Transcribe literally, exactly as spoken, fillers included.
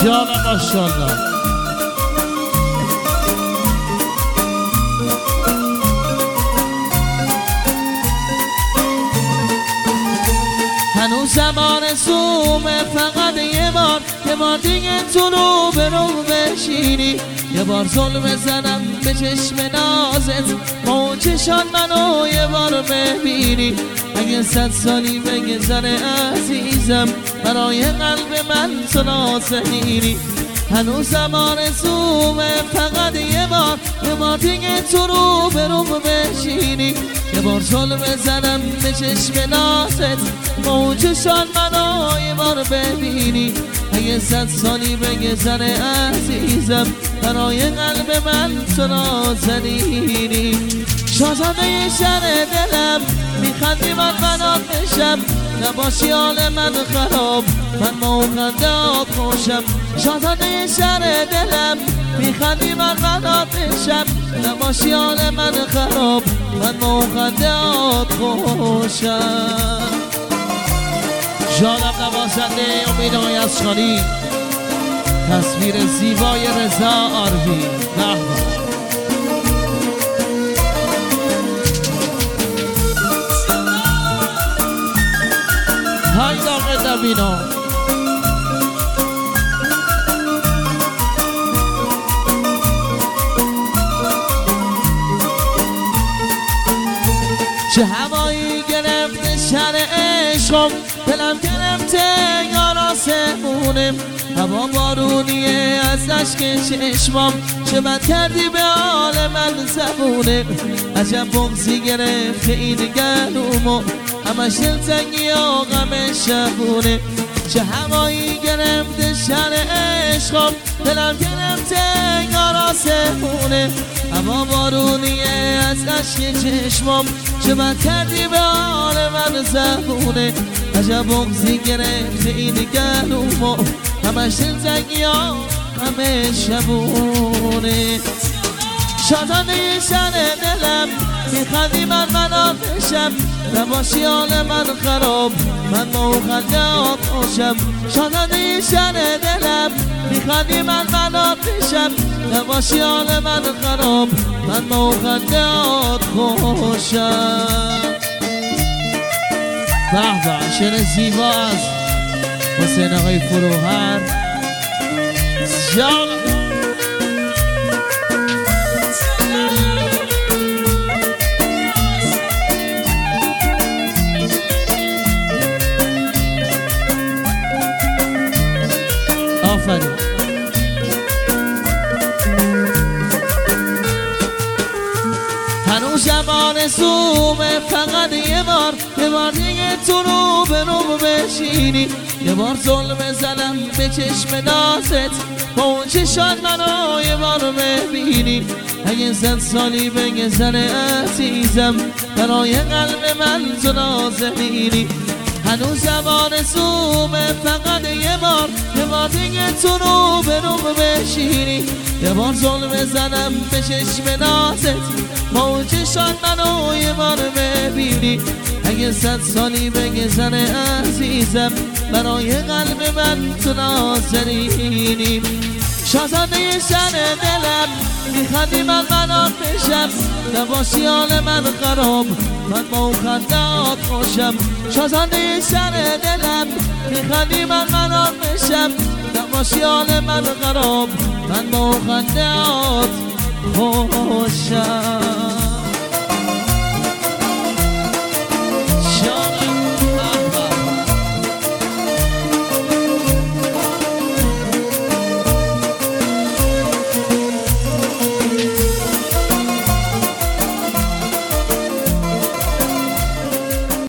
یا ماشاءالله. هنوز زمان سومه، فقط یه بار یه بار دیگه تو رو به رو بشینی، یه بار ظلم زنم به چشم نازت، با اون چشان منو یه بار ببینی. اگه صد سالی بگذره عزیزم، برای قلب من تو نازنینی. هنوز زمان زومه، فقط یه بار یه بار دیگه تو رو به رو بشینی، یه بار ظلم زنم به چشم نازت، با اون چشان منو یه بار ببینی. اگه صد سالی بگذره عزیزم، برای قلب من تو نازنینی. شاهزاده شهر دلم، میخندی من بنات بشم، نباشی حال من خراب، من با اون خندات خوشم. شاهزاده شهر دلم، میخندی من بنات بشم، نباشی حال من خراب، من با اون خندات خوشم. جانم نوازنده امید آقای اشغالی، تصویر زیبای رضا آروی. های داغ دبینا چه هوایی گرفته شهر عشقم، دلم گرفته یاراسمونم، هوا بارونیه از عشق چشمام، چه بد کردی به حال من زبونه. عجب بغضی گرفته این گلومو، همش دلتنگی و غم شبونه. چه هوایی گرفته شهر عشقم، دلم گرفته یاراسمونه، هوا بارونیه از عشق چشمام، چه بد کردی به حال من زبونه. عجب بغضی گرفته این گلومو، همش دلتنگی و غم شبونه. شاهزاده شهر دلم، میخندی من منو بشم، نباشی حال من خراب، من با اون خندات خوشم. شاهزاده شهر دلم، میخندی من منو بشم، نباشی حال من خراب، من با اون خندات خوشم. به به، شعر زیبا از حسین آقای فروهر. جان آفرین. هنوز زمان زومه، فقط یه بار یه بار دیگه تو رو به رو بشینی، یه بار ظلم زنم به چشم نازت، با اون چشان منو یه بار ببینی. اگه صد سالی بگذره عزیزم، برای قلب من تو نازنینی. هنوز زمان زومه، فقط یه بار یه بار دیگه تو رو به رو بشینی، یه بار ظلم زنم به چشم نازت، با اون چشان منو یه بار ببینی. اگه صد سالی بگذره عزیزم، برای قلب من تو نازنینی. شاهزاده شهر دلم، میخندی من بنات بشم، نباشی حال من خراب، من با اون خندات خوشم. شاهزاده شهر دلم، میخندی من بنات بشم، نباشی حال من خراب، من با اون خندات خوشم.